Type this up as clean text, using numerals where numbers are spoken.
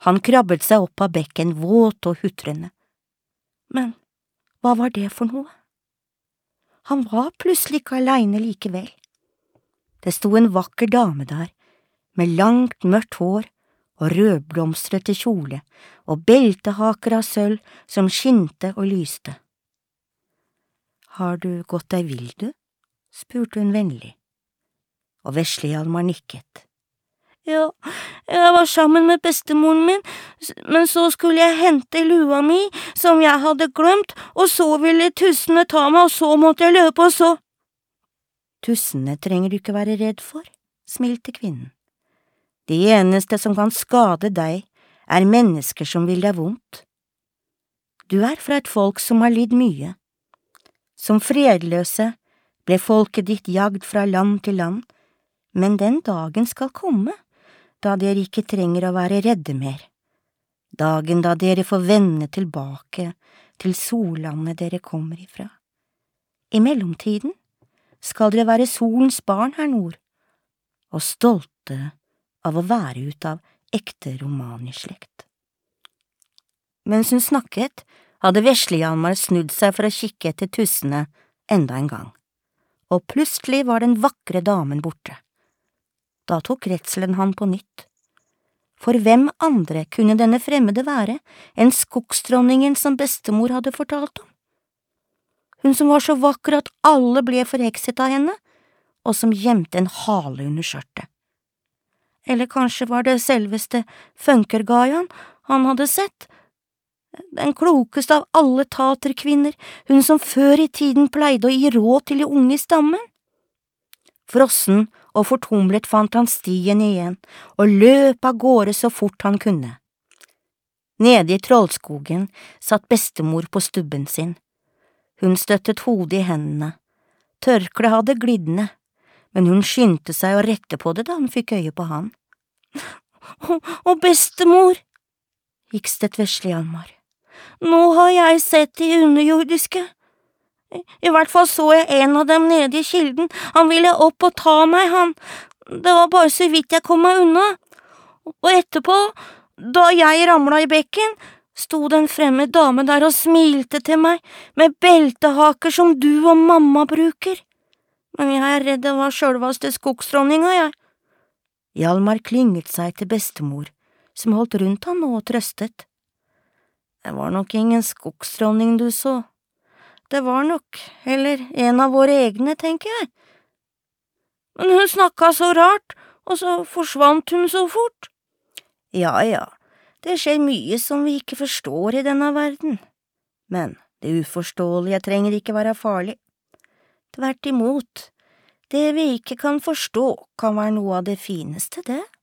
Han krabbet seg opp av bekken, våt og hutrende. Men hva var det for noe? Han var plutselig ikke alene likevel. Det sto en vakker dame der, med langt, mørkt hår og rødblomstrete kjole og beltehaker av sølv som skinte og lyste. Har du gått deg vill, du? Spurte hun vennlig. Og Vesle Hjalmar nikket. Ja, jeg var sammen med bestemoren min, men så skulle jeg hente lua mi, som jeg hadde glemt, og så ville tussene ta meg, og så måtte jeg løpe, og så… Tussene trenger du ikke være redd for, smilte kvinnen. De eneste som kan skade deg, er mennesker som vil deg vondt. Du er fra et folk som har lidd mye. Som fredløse ble folket ditt jagd fra land til land, men den dagen skal komme, da dere ikke trenger å være redde mer. Dagen da dere får vende tilbake til sollandet dere kommer ifra. I mellomtiden skal dere være solens barn her nord, og stolte av å være ut av ekte romanislekt. Mens hun snakket, hadde Vesle Hjalmar snudd seg for å kikke etter tussene enda en gang, og plutselig var den vakre damen borte. Da tok redselen han på nytt. For hvem andre kunne denne fremmede være enn skogsdronningen som bestemor hadde fortalt om? Hun som var så vakker at alle ble forhekset av henne, og som gjemte en hale under skjørtet. Eller kanskje var det selveste Funkergajan han hadde sett, den klokeste av alle taterkvinner, hun som før i tiden pleide å gi råd til de unge i stammen. Frossen og fortumlet fant han stien igjen, og løp av gårde så fort han kunne. Nede i Trollskogen satt bestemor på stubben sin. Hun støttet hodet i hendene. Tørkleet hadde glidd ned, men hun skyndte seg å rette på det da hun fikk øye på han. Å, bestemor, hikstet Vesle Hjalmar. Nå har jeg sett de underjordiske. I hvert fall så jeg en av dem nede i kilden. Han ville opp og ta meg, han. Det var bare så vidt jeg kom meg unna. Og etterpå, da jeg ramla i bekken, sto det en fremmed dame der og smilte til meg, med beltehaker som du og mamma bruker. Men jeg er redd det var sjølvaste skogsdronninga, jeg. Hjalmar klynget seg til bestemor, som holdt rundt han og trøstet. Det var nok ingen skogsdronning du så. Det var nok heller en av våre egne, tenker jeg. Men hun snakket så rart, og så forsvant hun så fort. Ja, det skjer mye som vi ikke forstår i denne verden. Men det uforståelige trenger ikke være farlig. Tvert imot, det vi ikke kan forstå kan være noe av det fineste, det.